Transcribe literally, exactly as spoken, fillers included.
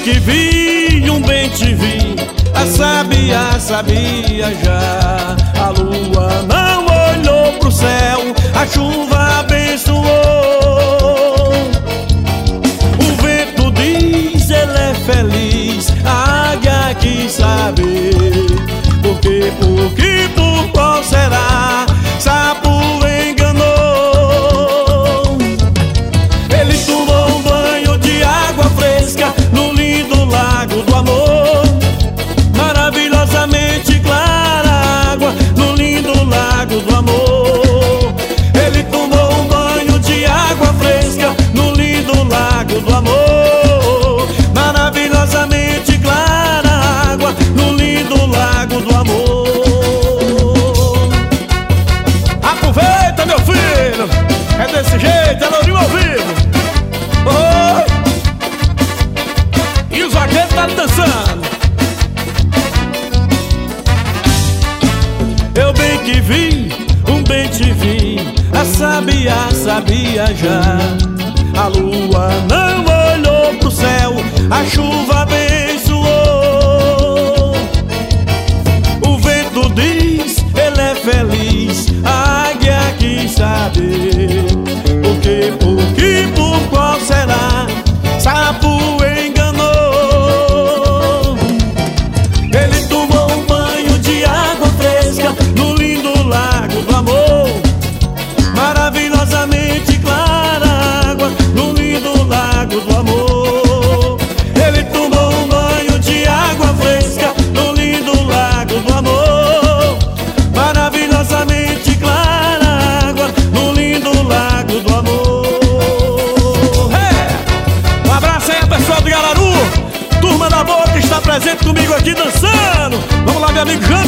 que vi, um bem te vi, a sabia, sabia já. A lua não olhou pro céu, a chuva abençoou. O vento diz, ele é feliz, a águia quis saber por quê, por que, por qual será? Sapo enganou. Ele tomou um banho de água fresca no lindo lago do amor. Maravilhosamente clara água no lindo lago do amor. Ele tomou um banho de água fresca no lindo lago do amor. Maravilhosamente clara água no lindo lago do amor. Aproveita, meu filho, é desse jeito, é Lourinho ao vivo. Oh! E os vaqueiros tá dançando. Eu bem que vi, um bem te vi, a sabia, sabia já. A lua não olhou pro céu, a chuva abençoou. O vento diz, ele é feliz, a águia quis saber por que, por que, por qual será? Sapo enganou. Ele tomou um banho de água fresca no lindo lago do amor. Maravilhosamente clara água no lindo lago do amor. Ele tomou um banho de água fresca no lindo lago do amor. Maravilhosamente clara água no lindo lago do amor. Hey! Um abraço aí, pessoal do Gararu, turma da boa que está presente comigo aqui dançando. Vamos lá, meu amigo Jean.